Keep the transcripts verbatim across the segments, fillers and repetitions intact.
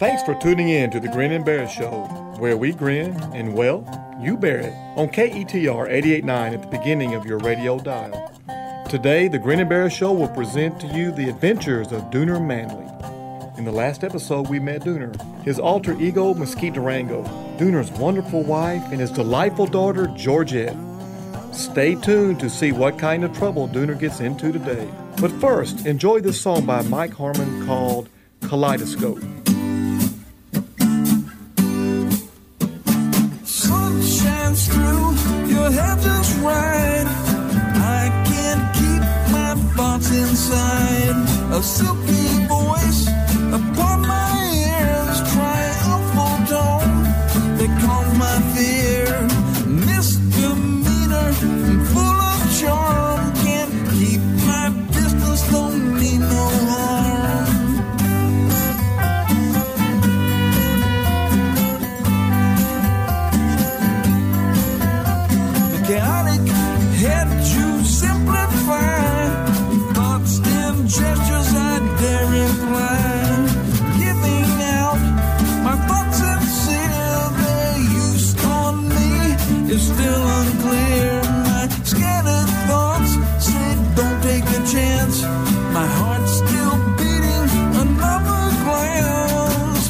Thanks for tuning in to the Grin and Bear Show, where we grin and, well, you bear it, on K E T R eighty-eight point nine at the beginning of your radio dial. Today, the Grin and Bear Show will present to you the adventures of Dooner Manley. In the last episode, we met Dooner, his alter ego, Mesquite Durango, Dooner's wonderful wife, and his delightful daughter, Georgette. Stay tuned to see what kind of trouble Dooner gets into today. But first, enjoy this song by Mike Harmon called Kaleidoscope. Sun shines through, your hair just right. I can't keep my thoughts inside. A silky voice upon my ears, triumphal tone that calms my fear. Misdemeanor, full of charm, can't keep my distance, don't mean no harm. The chaotic head to simplify, thoughts and gestures I dare imply. It's still unclear. My scattered thoughts say don't take a chance. My heart's still beating another glance.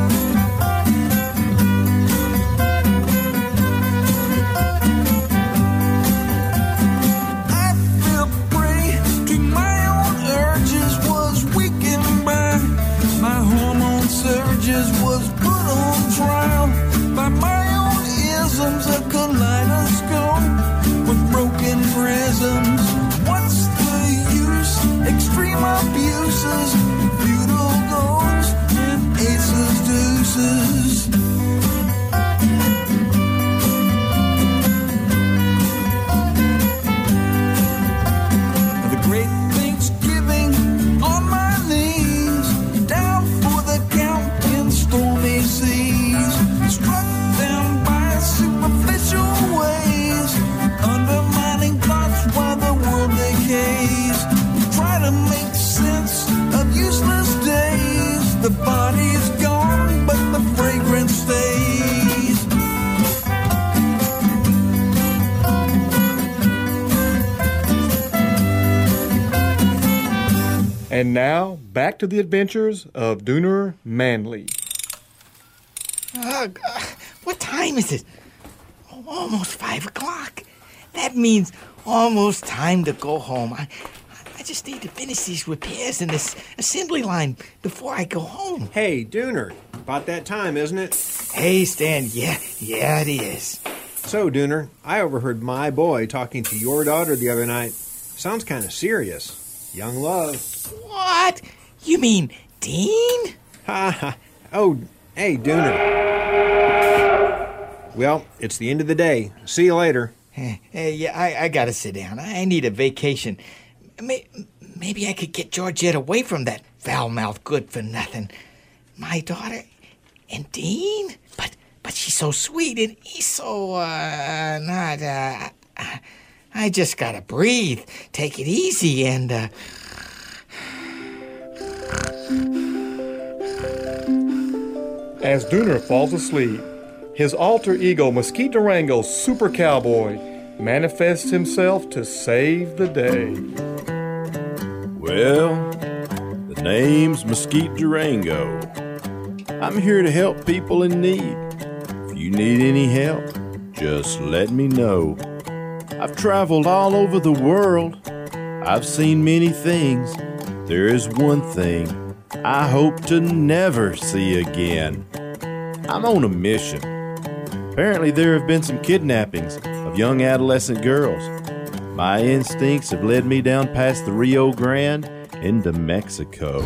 I feel prey to my own urges, was weakened by my hormone surges, was put on trial by my a kaleidoscope with broken prisms. What's the use? Extreme abuses, futile goals, and aces, deuces. The great Thanksgiving on my knees, down for the count in stormy seas, struck down superficial ways, undermining thoughts while the world decays. Try to make sense of useless days. The body's gone, but the fragrance stays. And now, back to the adventures of Dooner Manley. Uh, uh, what time is it? Oh, almost five o'clock. That means almost time to go home. I, I just need to finish these repairs in this assembly line before I go home. Hey, Dooner, about that time, isn't it? Hey, Stan, yeah, yeah, it is. So, Dooner, I overheard my boy talking to your daughter the other night. Sounds kind of serious. Young love. What? You mean Dean? Ha ha. Oh, hey, Dooner. Well, it's the end of the day. See you later. Hey, hey yeah, I, I gotta sit down. I need a vacation. May, maybe I could get Georgette away from that foul-mouthed good-for-nothing. My daughter and Dean? But but she's so sweet and he's so, uh, not, uh, I just gotta breathe, take it easy, and, uh... As Dooner falls asleep, his alter ego, Mesquite Durango Super Cowboy, manifests himself to save the day. Well, the name's Mesquite Durango. I'm here to help people in need. If you need any help, just let me know. I've traveled all over the world. I've seen many things. There is one thing I hope to never see again. I'm on a mission. Apparently there have been some kidnappings of young adolescent girls. My instincts have led me down past the Rio Grande into Mexico.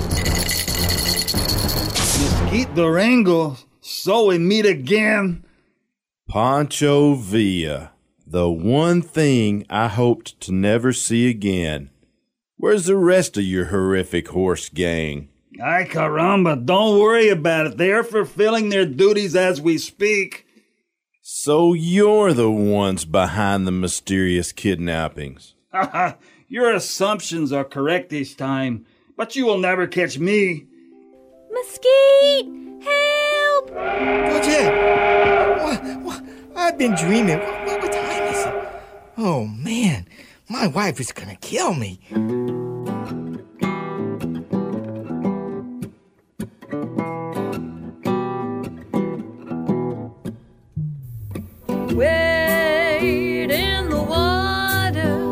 Mesquite Durango, so we meet again. Pancho Villa, the one thing I hoped to never see again. Where's the rest of your horrific horse gang? Ay, caramba, don't worry about it. They are fulfilling their duties as we speak. So you're the ones behind the mysterious kidnappings. Your assumptions are correct this time, but you will never catch me. Mesquite! Georgette! What, what, I've been dreaming. What, what, what time is it? Oh, man. My wife is gonna kill me. Wade in the water,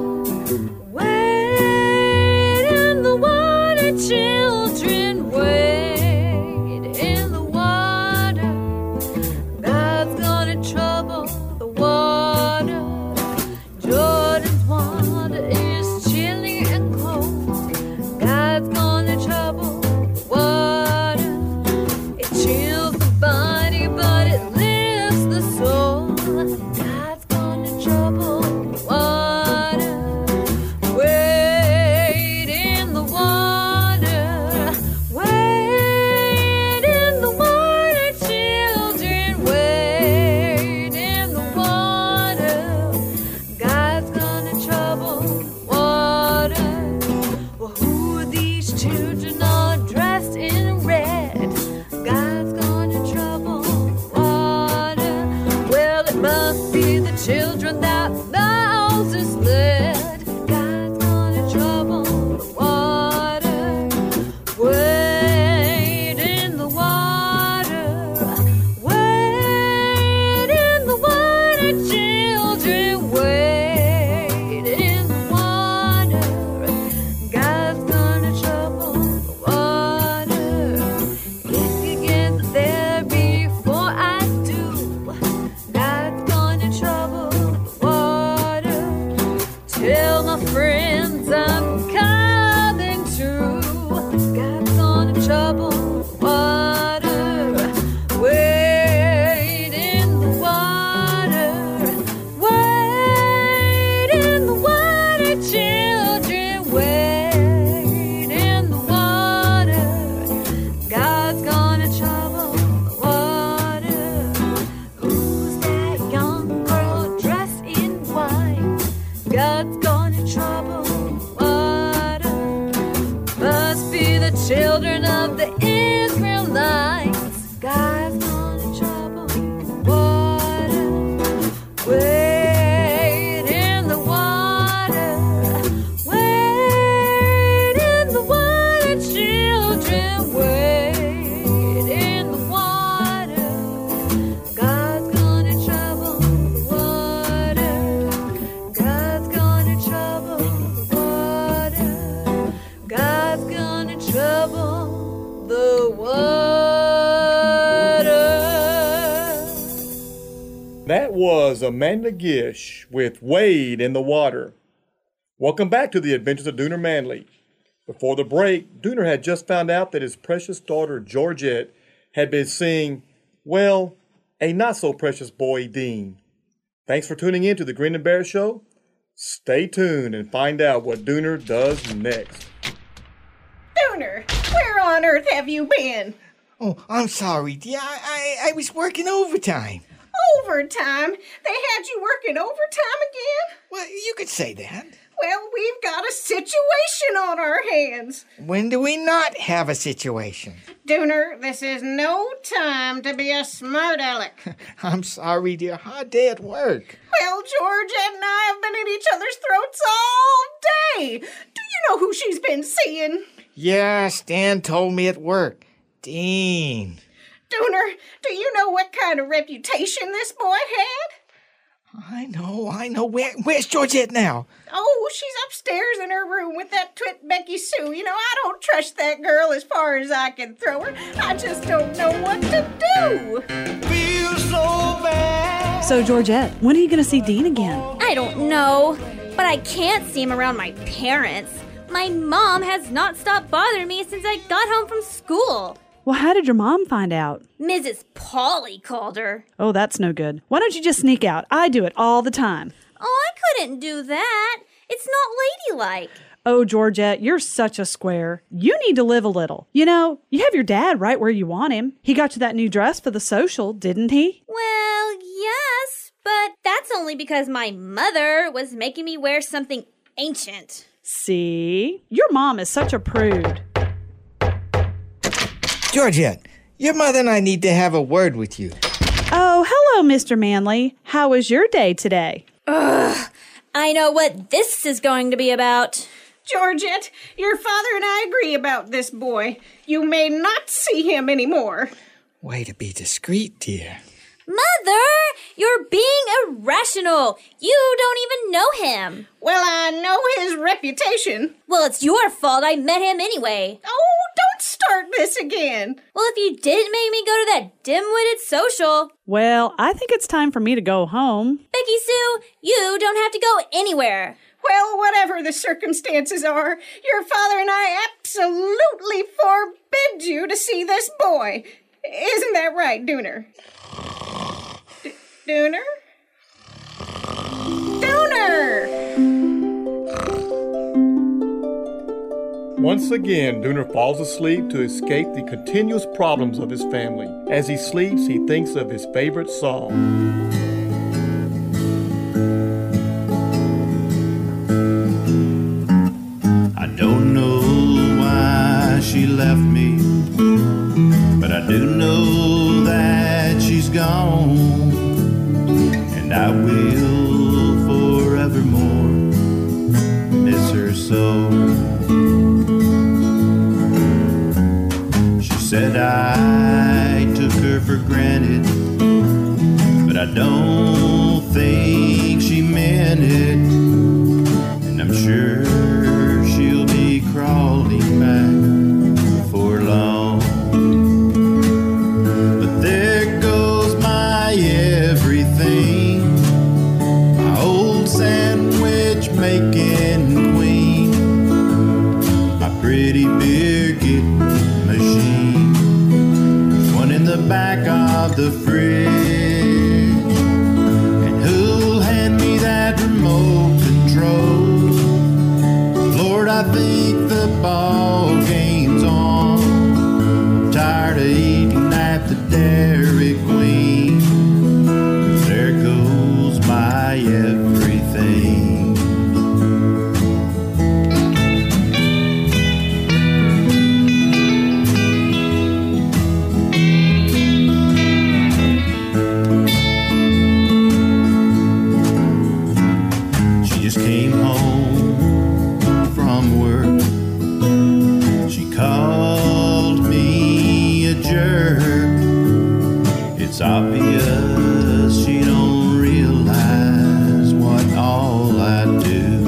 wade in the water, children, wade in the water. God's gonna trouble the water. Jordan's water is chilly and cold. God's gonna trouble the water. It chills the body, but it lifts the soul. God's gonna trouble the water. Wade in the water. Wade in the water, children. Wade in the water. God's gonna trouble the water. Well, who are these children all dressed in red? God's gonna trouble the water. Well, it must be the children that Moses led. God's gonna trouble the water. Wade in the water. Wade in the water, children. Wade in the water. God's gonna trouble the water. If you get there before I do, God's gonna trouble the water. Tell my friends I'm coming too. God's gonna trouble the water. Wade in the water. Wade in the water, children. Wade in the water. God's gonna trouble the water. Who's that young girl dressed in white? God's gonna trouble the water. Must be the children of the Israelites. God's gonna trouble the water. Wade in the water. Wade in the water, children. Wade in the water. God's gonna trouble the water. God's gonna trouble the water. God's gonna trouble the water. That was Amanda Gish with Wade in the Water. Welcome back to the Adventures of Dooner Manley. Before the break, Dooner had just found out that his precious daughter Georgette had been seeing, well, a not-so-precious boy, Dean. Thanks for tuning in to the Grin and Bear Show. Stay tuned and find out what Dooner does next. Dooner, where on earth have you been? Oh, I'm sorry, dear. I, I, I was working overtime. Overtime? They had you working overtime again? Well, you could say that. Well, we've got a situation on our hands. When do we not have a situation? Dooner, this is no time to be a smart aleck. I'm sorry, dear. Hard day at work. Well, Georgette and I have been at each other's throats all day. Do you know who she's been seeing? Yeah, Stan told me at work. Dean. Dooner, do you know what kind of reputation this boy had? I know, I know. Where, where's Georgette now? Oh, she's upstairs in her room with that twit Becky Sue. You know, I don't trust that girl as far as I can throw her. I just don't know what to do. Feel so bad. So, Georgette, when are you going to see Dean again? I don't know, but I can't see him around my parents. My mom has not stopped bothering me since I got home from school. Well, how did your mom find out? Missus Polly called her. Oh, that's no good. Why don't you just sneak out? I do it all the time. Oh, I couldn't do that. It's not ladylike. Oh, Georgette, you're such a square. You need to live a little. You know, you have your dad right where you want him. He got you that new dress for the social, didn't he? Well, yes, but that's only because my mother was making me wear something ancient. See? Your mom is such a prude. Georgette, Your mother and I need to have a word with you. Oh, hello, Mister Manley. How was your day today? Ugh, I know what this is going to be about. Georgette, your father and I agree about this boy. You may not see him anymore. Way to be discreet, dear. Mother, you're being irrational. You don't even know him. Well, I know his reputation. Well, it's your fault I met him anyway. Oh, don't start this again. Well, if you didn't make me go to that dim-witted social. Well, I think it's time for me to go home. Becky Sue, you don't have to go anywhere. Well, whatever the circumstances are, your father and I absolutely forbid you to see this boy. Isn't that right, Dooner? D- Dooner? Dooner! Once again, Dooner falls asleep to escape the continuous problems of his family. As he sleeps, he thinks of his favorite song. I don't know why she left me, but I do know that she's gone, and I will forevermore miss her so. She said I took her for granted, but I don't think she meant it, and I'm sure she'll be crawling back for long. But there goes my everything, my old sandwich making queen, my pretty beer getting machine, one in the back of the fridge. And who'll hand me that remote control? Lord, I think the ball game's on. I'm tired of eating at the Dairy Queen. There goes my everything. She just came home from work. She called me a jerk. It's obvious she don't realize what all I do.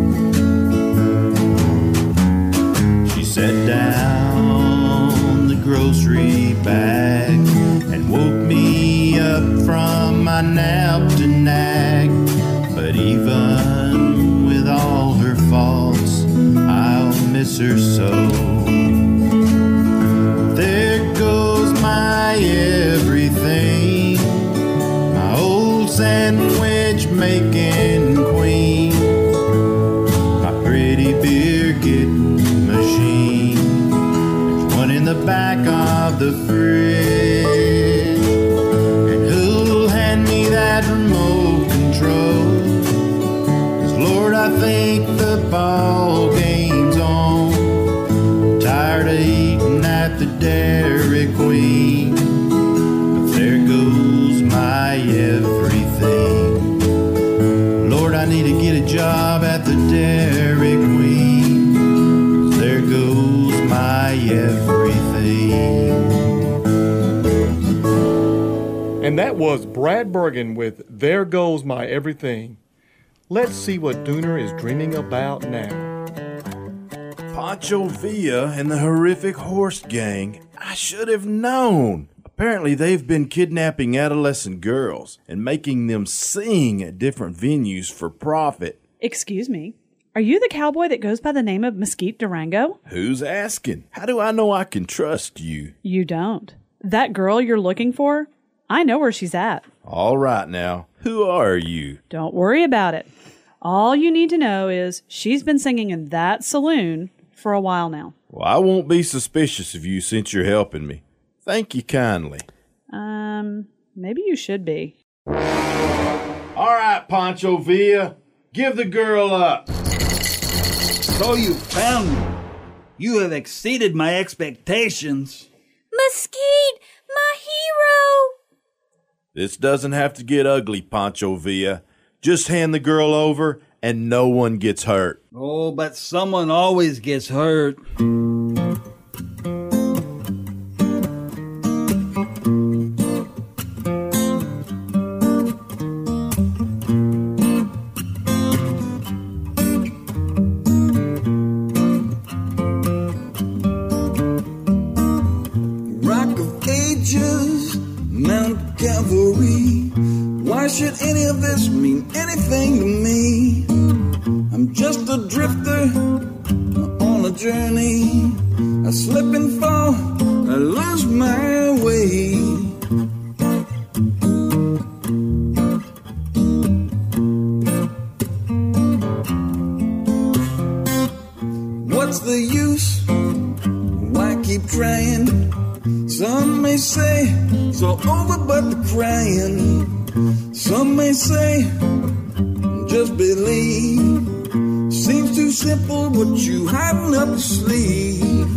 She set down the grocery bag and woke me up from my nap to nag. But even with all her faults, I'll miss her so. There goes my everything, my old sandwich making queen, my pretty beer getting machine. There's one in the back of the fridge. And who'll hand me that remote control? 'Cause Lord, I think the ball game's on. Tired of eating at the Dairy Queen, but there goes my everything. Lord, I need to get a job at the Dairy Queen, 'cause there goes my everything. And that was Brad Bergen with There Goes My Everything. Let's see what Dooner is dreaming about now. Pancho Villa and the horrific horse gang. I should have known. Apparently they've been kidnapping adolescent girls and making them sing at different venues for profit. Excuse me. Are you the cowboy that goes by the name of Mesquite Durango? Who's asking? How do I know I can trust you? You don't. That girl you're looking for? I know where she's at. All right now. Who are you? Don't worry about it. All you need to know is she's been singing in that saloon for a while now. Well, I won't be suspicious of you since you're helping me. Thank you kindly. Um, maybe you should be. All right, Pancho Villa. Give the girl up. So you found me. You have exceeded my expectations. Mesquite, my hero! This doesn't have to get ugly, Pancho Villa. Just hand the girl over and no one gets hurt. Oh, but someone always gets hurt. Rock of Ages, Mount Calvary. Why should any of this mean anything to me? I'm just a drifter on a journey. I slip and fall, I lose my way. What's the use? Why keep trying? Some may say it's all over but the crying. Some may say just believe. Seems too simple what you hiding up your sleeve.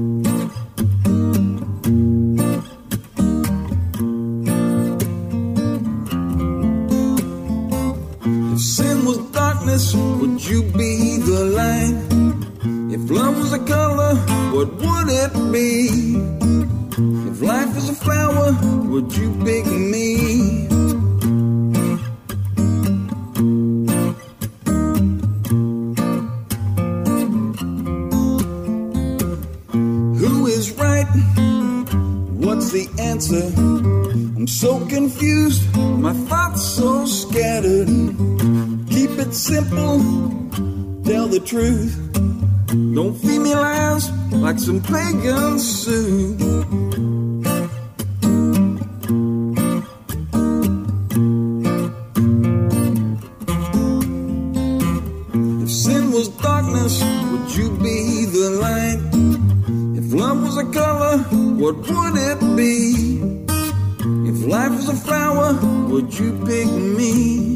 If sin was darkness, would you be the light? If love was a color, what would it be? If life was a flower, would you pick me? Who is right? What's the answer? I'm so confused, my thoughts so scattered. Keep it simple, tell the truth. Don't feed me lies like some pagan Sue. If sin was darkness, would you be the light? If love was a color, what would it be? If life was a flower, would you pick me?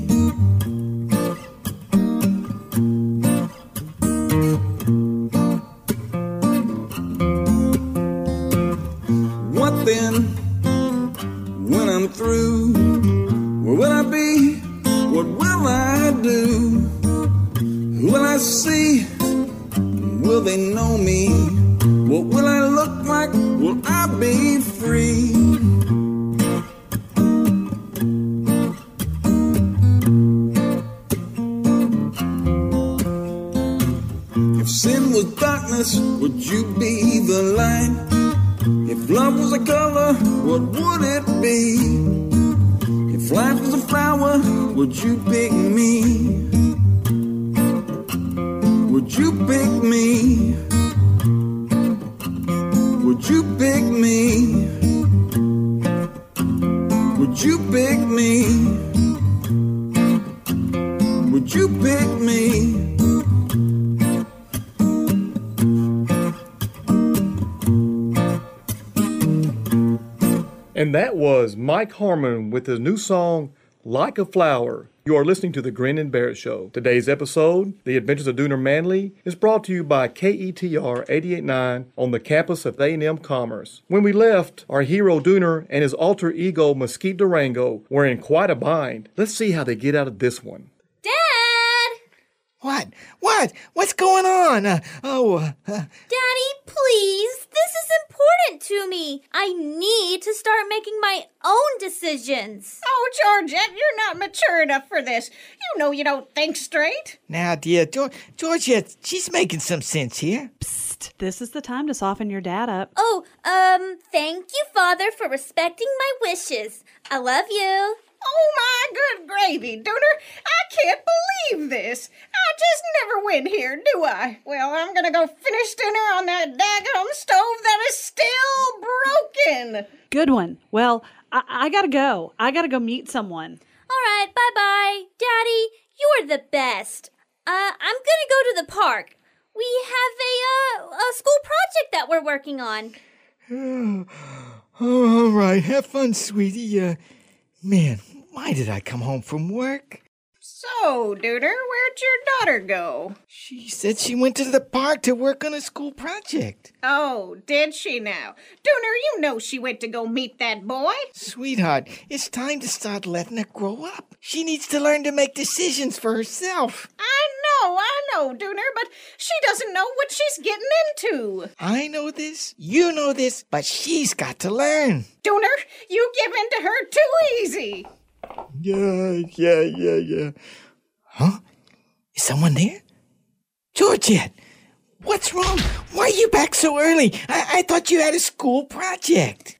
What then, when I'm through? Where will I be? What will I do? Who will I see? Will they know me? What will I look like? Will I be free? If sin was darkness, would you be the light? If love was a color, what would it be? If life was a flower, would you pick me? Would you pick me? Would you pick me? Would you pick me? Would you pick me? And that was Mike Harmon with his new song, Like a Flower. You are listening to The Grin and Bear It Show. Today's episode, The Adventures of Dooner Manley, is brought to you by K E T R eighty-eight point nine on the campus of A and M Commerce. When we left, our hero Dooner and his alter ego Mesquite Durango were in quite a bind. Let's see how they get out of this one. Dad! What? What? What's going on? Uh, oh, uh, uh, Daddy, please. This is important to me. I need to start making my own decisions. Oh, Georgette, you're not mature enough for this. You know you don't think straight. now, dear, Geor- Georgette, she's making some sense here. Psst, this is the time to soften your dad up. Oh, um, thank you, Father, for respecting my wishes. I love you. Oh, my good gravy, Dooner. I can't believe this. I just never win here, do I? Well, I'm going to go finish dinner on that daggone stove that is still broken. Good one. Well, I, I gotta go. I gotta go meet someone. All right, bye-bye. Daddy, you're the best. Uh, I'm gonna go to the park. We have a, uh, a school project that we're working on. Oh, all right. Have fun, sweetie. Uh, man, why did I come home from work? So So, Dooner, where'd your daughter go? She said she went to the park to work on a school project. Oh, did she now? Dooner, you know she went to go meet that boy. Sweetheart, it's time to start letting her grow up. She needs to learn to make decisions for herself. I know, I know, Dooner, but she doesn't know what she's getting into. I know this, you know this, but she's got to learn. Dooner, you give in to her too easy. Yeah, yeah, yeah, yeah. Huh? Is someone there? Georgette, what's wrong? Why are you back so early? I, I thought you had a school project.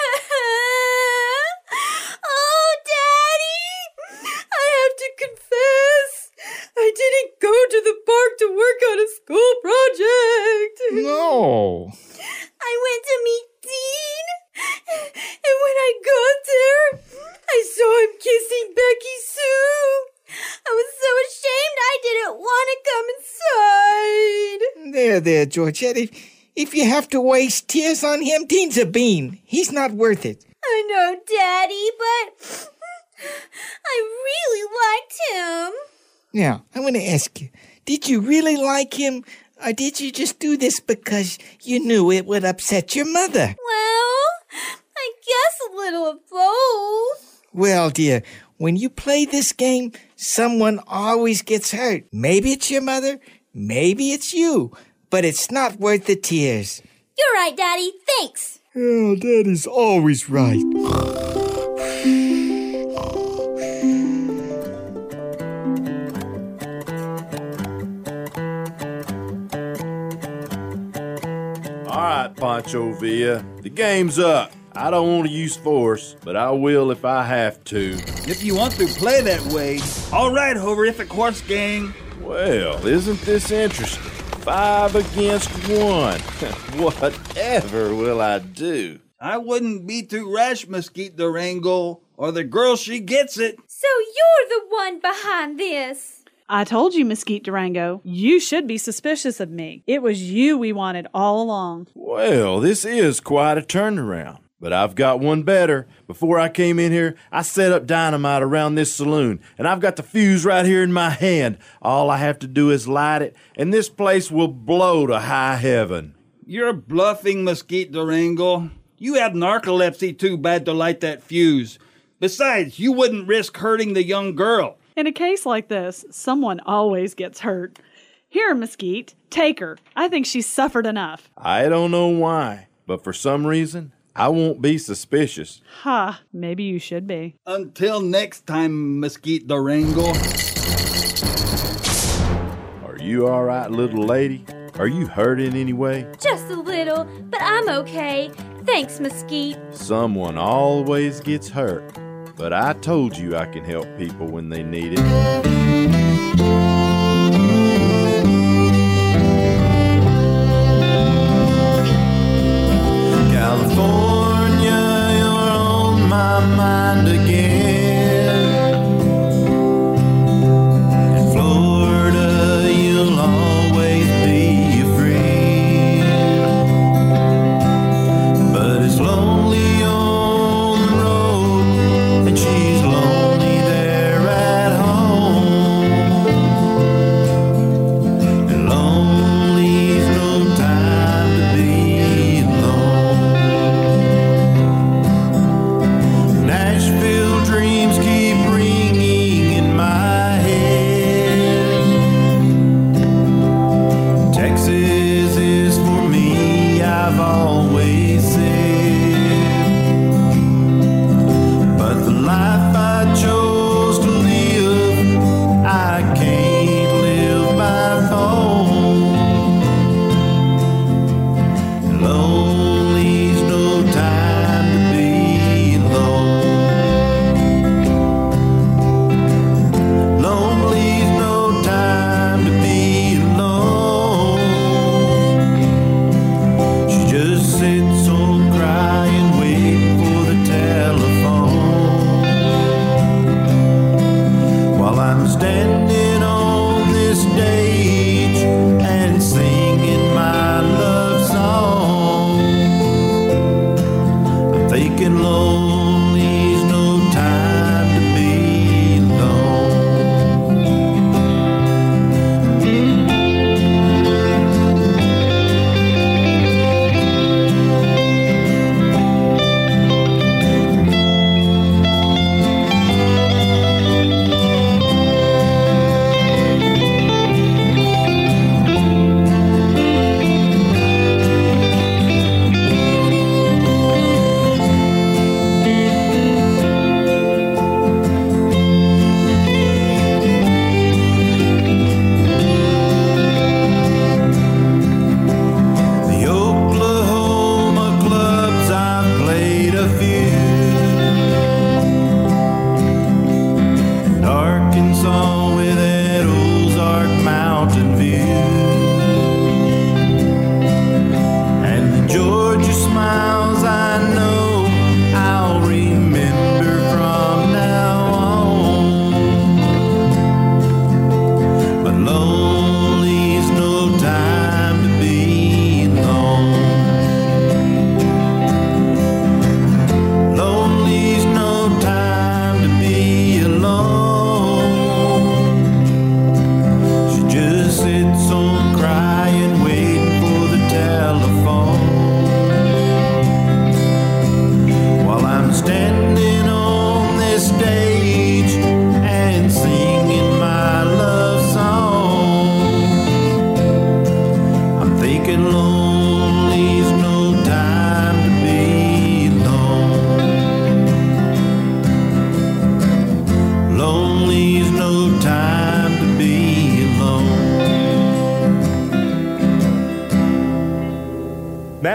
Oh, Daddy! I have to confess, I didn't go to the park to work on a school project. No. I went to meet Dean, and when I got there, I saw him kissing Becky Sue. I was so ashamed I didn't want to come inside. There, there, Georgette. If, if you have to waste tears on him, Dean's a bean. He's not worth it. I know, Daddy, but I really liked him. Now, I want to ask you, did you really like him, or did you just do this because you knew it would upset your mother? Well, I guess a little of both. Well, dear, when you play this game, someone always gets hurt. Maybe it's your mother, maybe it's you, but it's not worth the tears. You're right, Daddy. Thanks. Oh, Daddy's always right. All right, Pancho Villa, the game's up. I don't want to use force, but I will if I have to. If you want to play that way, all right, Horrific Horse Gang. Well, isn't this interesting? Five against one. Whatever will I do? I wouldn't be too rash, Mesquite Durango, or the girl, she gets it. So you're the one behind this. I told you, Mesquite Durango, you should be suspicious of me. It was you we wanted all along. Well, this is quite a turnaround. But I've got one better. Before I came in here, I set up dynamite around this saloon, and I've got the fuse right here in my hand. All I have to do is light it, and this place will blow to high heaven. You're bluffing, Mesquite Durango. You have narcolepsy too bad to light that fuse. Besides, you wouldn't risk hurting the young girl. In a case like this, someone always gets hurt. Here, Mesquite, take her. I think she's suffered enough. I don't know why, but for some reason, I won't be suspicious. Ha, maybe you should be. Until next time, Mesquite Durango. Are you all right, little lady? Are you hurt in any way? Just a little, but I'm okay. Thanks, Mesquite. Someone always gets hurt, but I told you I can help people when they need it. California, you're on my mind again. In Florida, you'll always be a friend. But it's lonely on the road, and she's lonely there at home.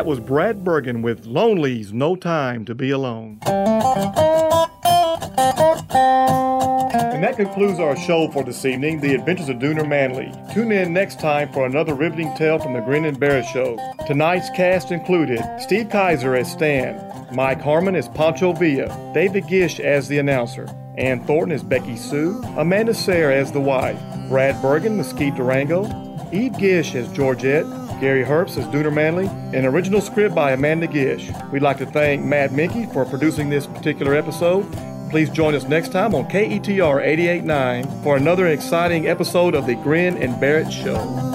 was Brad Bergen with Lonely's No Time to Be Alone. And that concludes our show for this evening, The Adventures of Dooner Manley. Tune in next time for another riveting tale from the Grin and Bear Show. Tonight's cast included Steve Kaiser as Stan, Mike Harmon as Pancho Villa, David Gish as the announcer, Ann Thornton as Becky Sue, Amanda Sayre as the wife, Brad Bergen, Mesquite Durango, Eve Gish as Georgette, Gary Herbst as Dooner Manley, an original script by Amanda Gish. We'd like to thank Matt Minke for producing this particular episode. Please join us next time on K E T R eighty-eight point nine for another exciting episode of the Grin and Bear It Show.